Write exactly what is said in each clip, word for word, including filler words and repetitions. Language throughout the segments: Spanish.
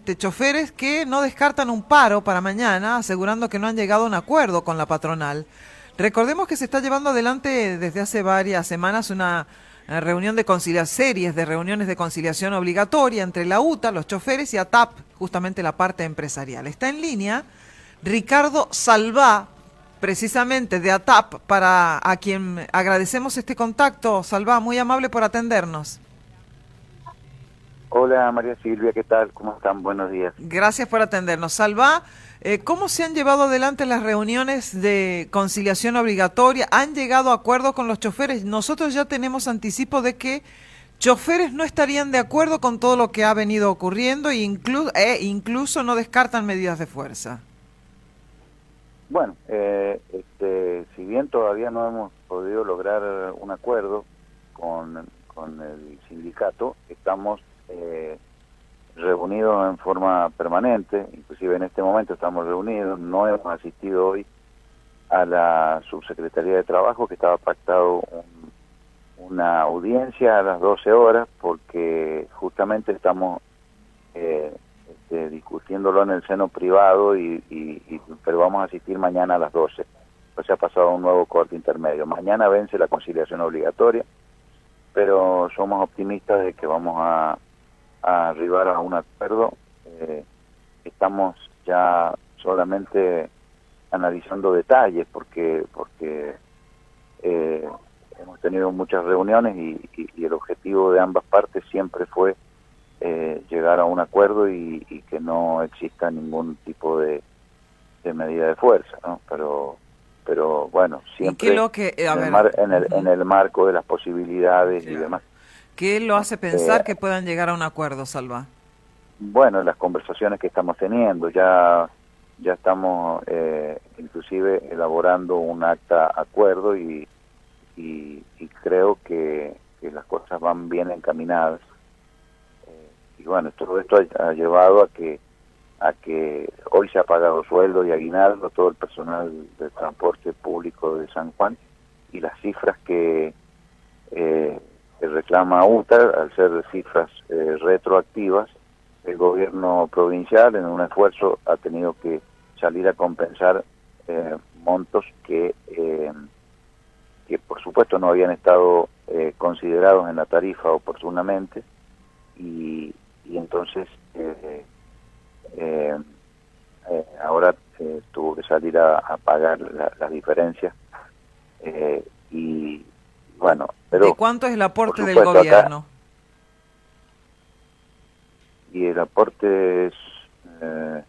este, choferes que no descartan un paro para mañana, asegurando que no han llegado a un acuerdo con la patronal. Recordemos que se está llevando adelante desde hace varias semanas una eh, reunión de conciliación, series de reuniones de conciliación obligatoria entre la U T A, los choferes, y ATAP, justamente la parte empresarial. Está en línea Ricardo Salvá, precisamente de ATAP, para a quien agradecemos este contacto. Salvá, muy amable por atendernos. Hola María Silvia, ¿qué tal? ¿Cómo están? Buenos días. Gracias por atendernos. Salvá, eh, ¿cómo se han llevado adelante las reuniones de conciliación obligatoria? ¿Han llegado a acuerdo con los choferes? Nosotros ya tenemos anticipo de que choferes no estarían de acuerdo con todo lo que ha venido ocurriendo e inclu eh, incluso no descartan medidas de fuerza. Bueno, eh, este, si bien todavía no hemos podido lograr un acuerdo con, con el sindicato, estamos eh, reunidos en forma permanente, inclusive en este momento estamos reunidos, no hemos asistido hoy a la Subsecretaría de Trabajo, que estaba pactado un, una audiencia a las doce horas, porque justamente estamos eh, este, discutiéndolo en el seno privado, y, y, y pero vamos a asistir mañana a las doce. Pues se ha pasado un nuevo corte intermedio. Mañana vence la conciliación obligatoria, pero somos optimistas de que vamos a, a arribar a un acuerdo. Eh, estamos ya solamente analizando detalles, porque porque eh, hemos tenido muchas reuniones y, y, y el objetivo de ambas partes siempre fue eh, llegar a un acuerdo y, y que no exista ningún tipo de, de medida de fuerza, ¿no? Pero pero bueno, siempre ¿Y qué lo que, a en, ver, el mar, en, el, uh-huh. en el marco de las posibilidades, claro, y demás. ¿Qué lo hace pensar eh, que puedan llegar a un acuerdo, Salvá? Bueno, las conversaciones que estamos teniendo, ya ya estamos eh, inclusive elaborando un acta acuerdo y, y, y creo que, que las cosas van bien encaminadas. Eh, y bueno, todo esto ha, ha llevado a que a que hoy se ha pagado sueldo y aguinaldo a todo el personal de transporte público de San Juan, y las cifras que, eh, que reclama U T A, al ser cifras eh, retroactivas, el gobierno provincial en un esfuerzo ha tenido que salir a compensar eh, montos que, eh, que por supuesto no habían estado eh, considerados en la tarifa oportunamente, y, y entonces eh, Eh, eh, ahora eh, tuvo que salir a, a pagar la, las diferencias eh, y bueno, pero ¿de cuánto es el aporte supuesto, del gobierno? Acá, y el aporte es eh,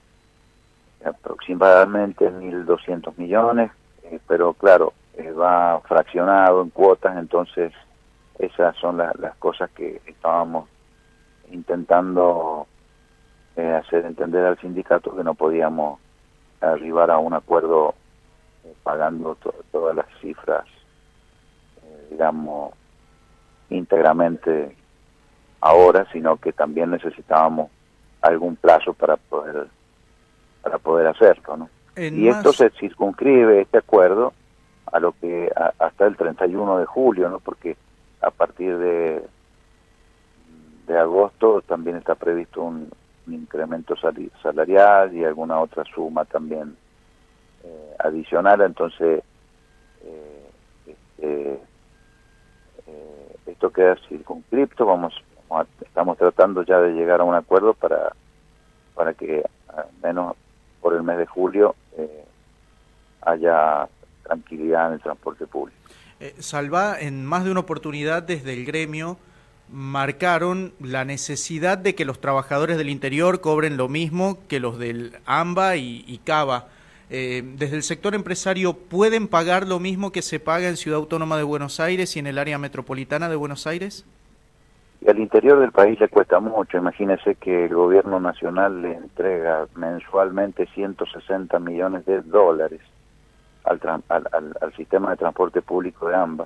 aproximadamente mil doscientos millones, eh, pero claro, eh, va fraccionado en cuotas, entonces esas son la, las cosas que estábamos intentando Eh, hacer entender al sindicato que no podíamos arribar a un acuerdo eh, pagando to todas las cifras, eh, digamos, íntegramente ahora, sino que también necesitábamos algún plazo para poder para poder hacerlo, ¿no? En y más... esto se circunscribe, este acuerdo, a lo que a, hasta el treinta y uno de julio, ¿no? Porque a partir de de agosto también está previsto un un incremento salarial y alguna otra suma también eh, adicional, entonces eh, este, eh, esto queda circunscripto, vamos, vamos a, estamos tratando ya de llegar a un acuerdo para para que al menos por el mes de julio eh, haya tranquilidad en el transporte público. Eh, Salvá, en más de una oportunidad desde el gremio marcaron la necesidad de que los trabajadores del interior cobren lo mismo que los del AMBA y, y CABA. Eh, desde el sector empresario, ¿pueden pagar lo mismo que se paga en Ciudad Autónoma de Buenos Aires y en el área metropolitana de Buenos Aires? Y al interior del país le cuesta mucho. Imagínese que el gobierno nacional le entrega mensualmente ciento sesenta millones de dólares al, al, al, al sistema de transporte público de AMBA.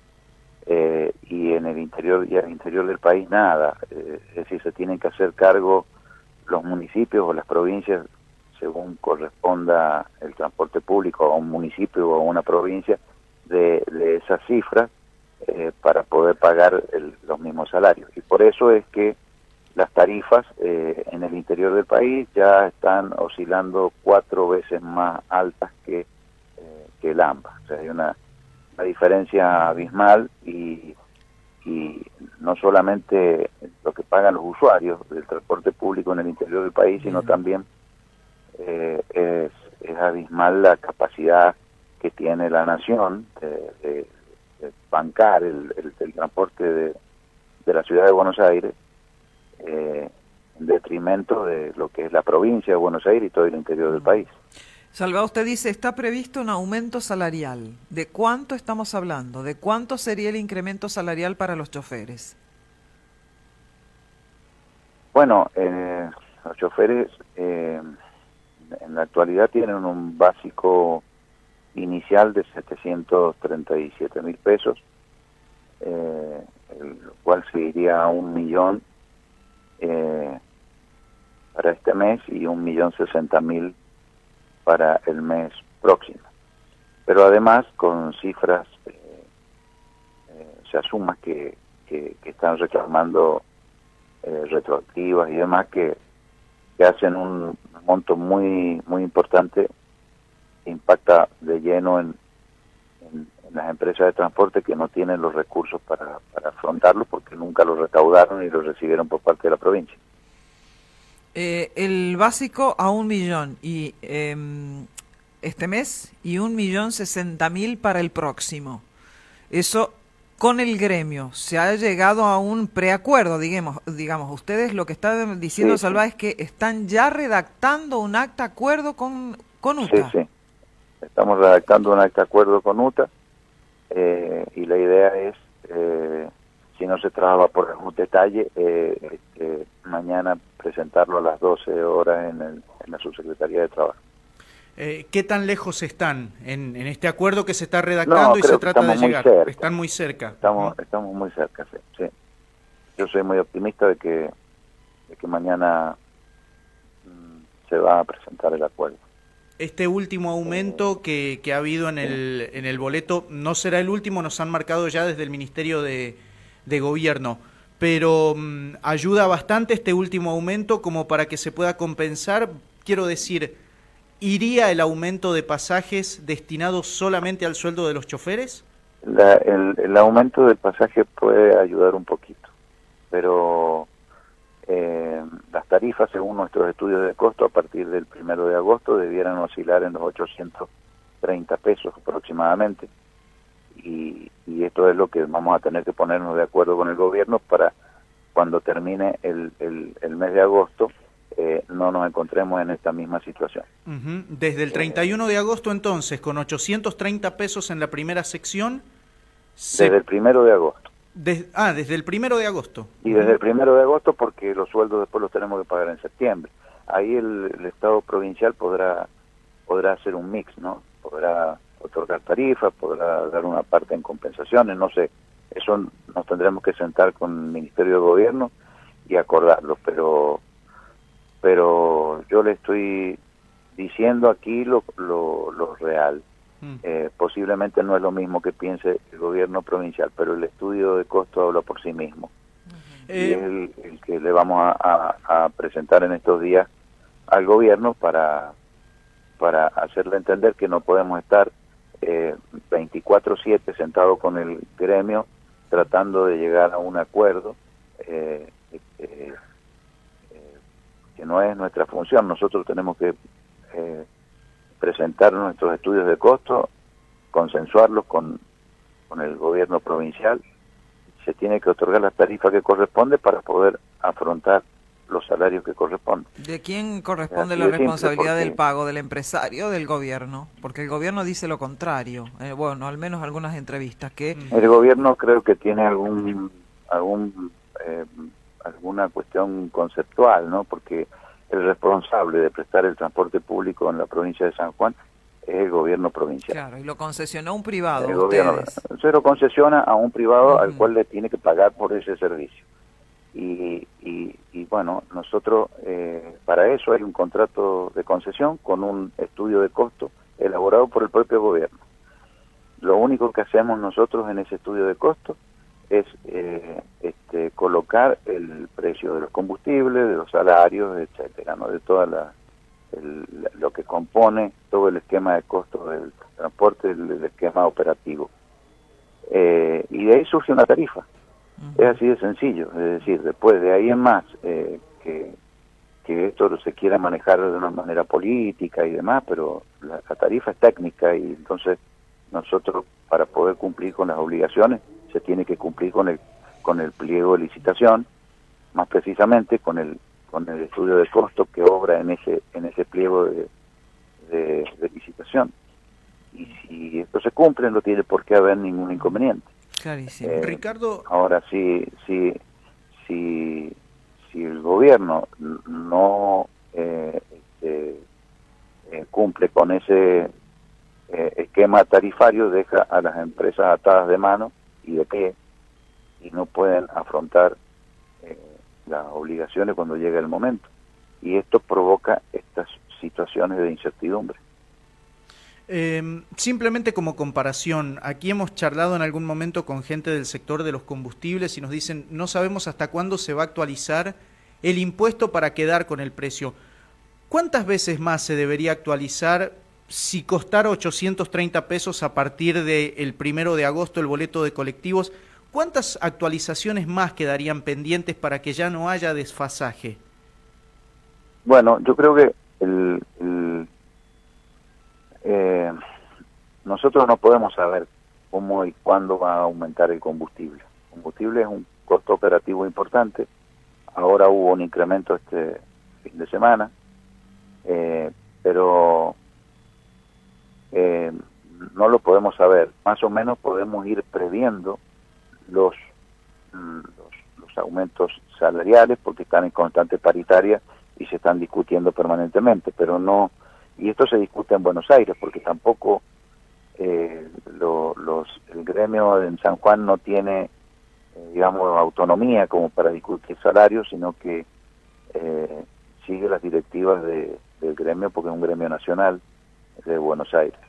Eh, y en el interior y al interior del país nada, eh, es decir, se tienen que hacer cargo los municipios o las provincias según corresponda el transporte público a un municipio o a una provincia de, de esas cifras eh, para poder pagar el, los mismos salarios, y por eso es que las tarifas eh, en el interior del país ya están oscilando cuatro veces más altas que, eh, que el AMBA. O sea, hay una, una diferencia abismal y, y no solamente lo que pagan los usuarios del transporte público en el interior del país, sino también eh, es, es abismal la capacidad que tiene la nación de, de, de bancar el, el, el transporte de, de la ciudad de Buenos Aires, eh, en detrimento de lo que es la provincia de Buenos Aires y todo el interior del país. Salvador, usted dice, está previsto un aumento salarial. ¿De cuánto estamos hablando? ¿De cuánto sería el incremento salarial para los choferes? Bueno, eh, los choferes eh, en la actualidad tienen un básico inicial de setecientos treinta y siete mil pesos, eh, el cual se iría a un millón eh, para este mes y un millón sesenta mil para el mes próximo. Pero además con cifras, eh, eh, se asuma que, que, que están reclamando eh, retroactivas y demás que, que hacen un monto muy muy importante que impacta de lleno en, en, en las empresas de transporte que no tienen los recursos para, para afrontarlo porque nunca los recaudaron y los recibieron por parte de la provincia. Eh, el básico a un millón y eh, este mes y un millón sesenta mil para el próximo. Eso con el gremio. Se ha llegado a un preacuerdo, digamos. digamos. Ustedes lo que están diciendo, sí, Salva, sí. es que están ya redactando un acta acuerdo con, con U T A. Sí, sí. Estamos redactando un acta acuerdo con U T A eh, y la idea es, eh, si no se trabaja por algún detalle, eh, eh, mañana presentarlo a las doce horas en, el, en la Subsecretaría de Trabajo. Eh, ¿Qué tan lejos están en, en este acuerdo que se está redactando no, y se trata de llegar? Cerca. Están muy cerca. Estamos, ¿no? estamos muy cerca, sí, sí. Yo soy muy optimista de que, de que mañana mmm, se va a presentar el acuerdo. Este último aumento que, que ha habido en el, en el boleto no será el último, nos han marcado ya desde el Ministerio de, de Gobierno, pero um, ayuda bastante este último aumento como para que se pueda compensar. Quiero decir, ¿iría el aumento de pasajes destinado solamente al sueldo de los choferes? La, el, el aumento del pasaje puede ayudar un poquito, pero eh, las tarifas, según nuestros estudios de costo, a partir del primero de agosto debieran oscilar en los ochocientos treinta pesos aproximadamente. Y, y esto es lo que vamos a tener que ponernos de acuerdo con el gobierno para cuando termine el, el, el mes de agosto eh, no nos encontremos en esta misma situación. Uh-huh. Desde el treinta y uno de agosto entonces, con ochocientos treinta pesos en la primera sección. Se... Desde el primero de agosto. Des... Ah, desde el primero de agosto. Y desde el primero de agosto porque los sueldos después los tenemos que pagar en septiembre. Ahí el, el Estado provincial podrá podrá hacer un mix, ¿no? Podrá otorgar tarifas, podrá dar una parte en compensaciones, no sé. Eso nos tendremos que sentar con el Ministerio de Gobierno y acordarlo, pero pero yo le estoy diciendo aquí lo, lo, lo real. Mm. Eh, posiblemente no es lo mismo que piense el gobierno provincial, pero el estudio de costo habla por sí mismo. Uh-huh. Y eh... es el, el que le vamos a, a, a presentar en estos días al gobierno para, para hacerle entender que no podemos estar eh, veinticuatro siete sentados con el gremio tratando de llegar a un acuerdo eh, eh, que no es nuestra función. Nosotros tenemos que eh, presentar nuestros estudios de costo, consensuarlos con, con el gobierno provincial. Se tiene que otorgar la tarifa que corresponde para poder afrontar los salarios que corresponden. ¿De quién corresponde la responsabilidad del pago? ¿Del empresario o del gobierno? Porque el gobierno dice lo contrario. Eh, bueno, al menos algunas entrevistas que... El gobierno creo que tiene algún... algún eh, alguna cuestión conceptual, ¿no? Porque el responsable de prestar el transporte público en la provincia de San Juan es el gobierno provincial. Claro, y lo concesionó un privado. El gobierno se lo concesiona a un privado uh-huh. al cual le tiene que pagar por ese servicio. Y, y, y bueno, nosotros eh, para eso hay un contrato de concesión con un estudio de costo elaborado por el propio gobierno. Lo único que hacemos nosotros en ese estudio de costo es eh, este, colocar el precio de los combustibles, de los salarios, etcétera, ¿no? De toda la, el, lo que compone todo el esquema de costo del transporte, el, el esquema operativo. Eh, y de ahí surge una tarifa. Uh-huh. Es así de sencillo, es decir, después de ahí en más, eh, que, que esto se quiera manejar de una manera política y demás, pero la, la tarifa es técnica y entonces nosotros, para poder cumplir con las obligaciones, se tiene que cumplir con el con el pliego de licitación, más precisamente con el con el estudio de costo que obra en ese en ese pliego de, de, de licitación. Y si esto se cumple, no tiene por qué haber ningún inconveniente. Clarísimo. Eh, Ricardo. Ahora, si si si si el gobierno no eh, este, eh, cumple con ese eh, esquema tarifario, deja a las empresas atadas de mano y de pie, y no pueden afrontar eh, las obligaciones cuando llegue el momento. Y esto provoca estas situaciones de incertidumbre. Eh, simplemente como comparación, aquí hemos charlado en algún momento con gente del sector de los combustibles y nos dicen, no sabemos hasta cuándo se va a actualizar el impuesto para quedar con el precio. ¿Cuántas veces más se debería actualizar si costara ochocientos treinta pesos a partir del primero de agosto el boleto de colectivos? ¿Cuántas actualizaciones más quedarían pendientes para que ya no haya desfasaje? Bueno, yo creo que el, el, eh, nosotros no podemos saber cómo y cuándo va a aumentar el combustible. El combustible es un costo operativo importante. Ahora hubo un incremento este fin de semana, eh, pero eh, no lo podemos saber. Más o menos podemos ir previendo los, los, los aumentos salariales porque están en constante paritaria y se están discutiendo permanentemente, pero no, y esto se discute en Buenos Aires porque tampoco eh, lo, los el gremio en San Juan no tiene eh, digamos autonomía como para discutir salarios, sino que eh, sigue las directivas de, del gremio porque es un gremio nacional de Buenos Aires.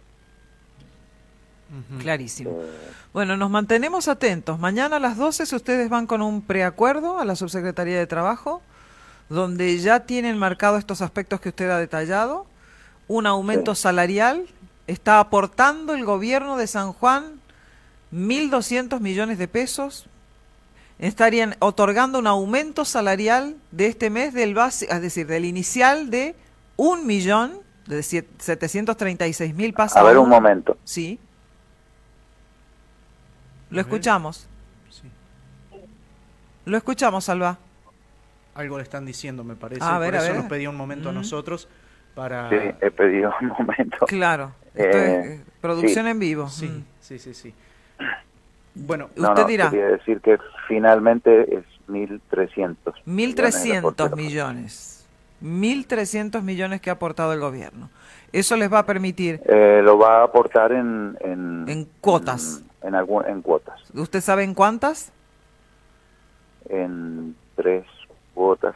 Clarísimo. Bueno, nos mantenemos atentos. Mañana a las doce ustedes van con un preacuerdo a la Subsecretaría de Trabajo, donde ya tienen marcado estos aspectos que usted ha detallado, un aumento sí. salarial, está aportando el gobierno de San Juan mil doscientos millones de pesos, estarían otorgando un aumento salarial de este mes del base, es decir, del inicial de un millón, de setecientos treinta y seis mil pasa a ver un momento. Sí. Lo escuchamos. Sí. Lo escuchamos, Salva. Algo le están diciendo, me parece. A ver, Por a eso ver. nos pedía un momento mm. a nosotros para... Sí, he pedido un momento. Claro. Esto eh, es producción sí. en vivo. Sí, mm. sí, sí, sí. Bueno, no, usted no, dirá. Quería decir que finalmente es mil trescientos. mil trescientos millones. mil trescientos millones que ha aportado el gobierno. Eso les va a permitir... Eh, lo va a aportar en... En, en cuotas. En, en, algún, en cuotas. ¿Usted sabe en cuántas? En tres cuotas.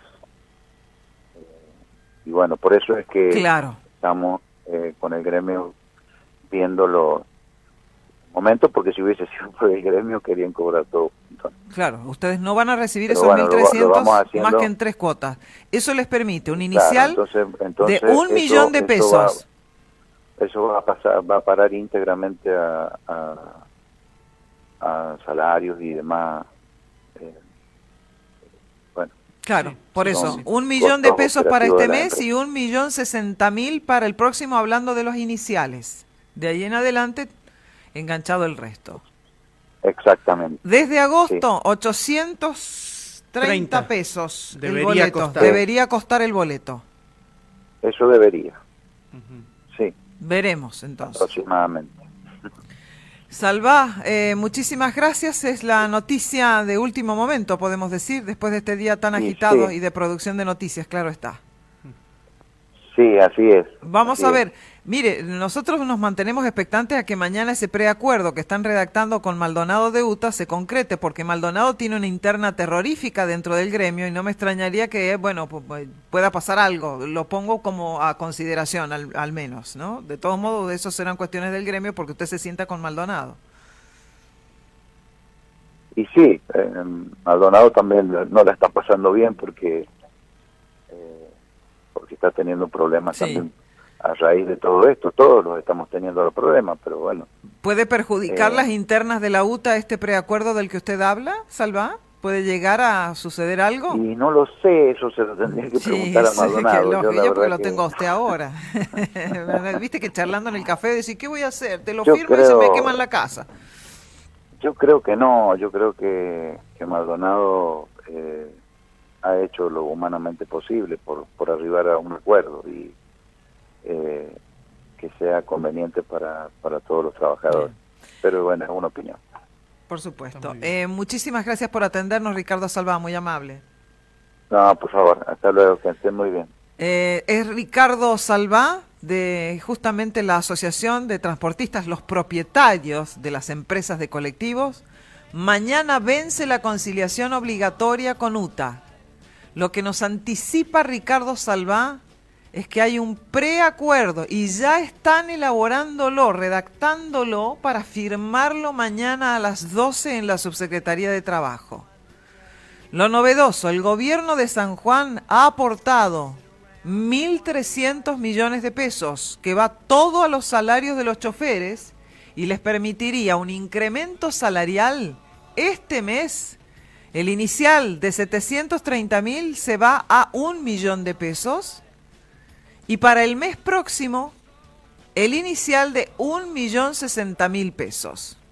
Y bueno, por eso es que claro. estamos eh, con el gremio viendo los momentos, porque si hubiese sido por el gremio querían cobrar todo. Entonces, claro, ustedes no van a recibir pero esos bueno, mil trescientos haciendo... más que en tres cuotas. Eso les permite un inicial claro, entonces, entonces de un eso, millón de pesos. Eso va, eso va a pasar, va a parar íntegramente a, a, a salarios y demás. Eh, bueno. Claro, sí, por sí, eso, sí. un millón de pesos para este mes empresa. y un millón sesenta mil para el próximo, hablando de los iniciales. De ahí en adelante, enganchado el resto. Exactamente. Desde agosto, sí. ochocientos treinta pesos debería el boleto. Costar. Debería costar el boleto. Eso debería. Uh-huh. Sí. Veremos entonces. Aproximadamente. Salva, eh, muchísimas gracias. Es la noticia de último momento, podemos decir, después de este día tan sí, agitado sí. y de producción de noticias, claro está. Sí, así es. Vamos así a ver, es. mire, nosotros nos mantenemos expectantes a que mañana ese preacuerdo que están redactando con Maldonado de U T A se concrete, porque Maldonado tiene una interna terrorífica dentro del gremio y no me extrañaría que, bueno, pueda pasar algo. Lo pongo como a consideración, al, al menos, ¿no? De todos modos, eso serán cuestiones del gremio porque usted se sienta con Maldonado. y sí, eh, Maldonado también no la está pasando bien porque eh, porque está teniendo problemas sí. también a raíz de todo esto. Todos los estamos teniendo los problemas, pero bueno. ¿Puede perjudicar eh, las internas de la U T A este preacuerdo del que usted habla, Salva? ¿Puede llegar a suceder algo? Y no lo sé, eso se lo tendría que Sí, preguntar a sí, Maldonado. que lo, yo, yo la porque verdad lo que... tengo a usted ahora. Viste que charlando en el café decís, ¿qué voy a hacer? Te lo Yo firmo y se me creo- queman la casa. Yo creo que no, yo creo que, que Maldonado eh, ha hecho lo humanamente posible por, por arribar a un acuerdo y eh, que sea conveniente para, para todos los trabajadores. Pero bueno, es una opinión. Por supuesto. Eh, muchísimas gracias por atendernos, Ricardo Salva, muy amable. No, por favor, hasta luego, que estén muy bien. Eh, es Ricardo Salva, de justamente la Asociación de Transportistas, los propietarios de las empresas de colectivos. Mañana vence la conciliación obligatoria con U T A. Lo que nos anticipa Ricardo Salva es que hay un preacuerdo y ya están elaborándolo, redactándolo para firmarlo mañana a las doce en la Subsecretaría de Trabajo. Lo novedoso, el gobierno de San Juan ha aportado mil trescientos millones de pesos, que va todo a los salarios de los choferes y les permitiría un incremento salarial este mes. El inicial de setecientos treinta mil se va a un millón de pesos y para el mes próximo el inicial de un millón sesenta mil pesos.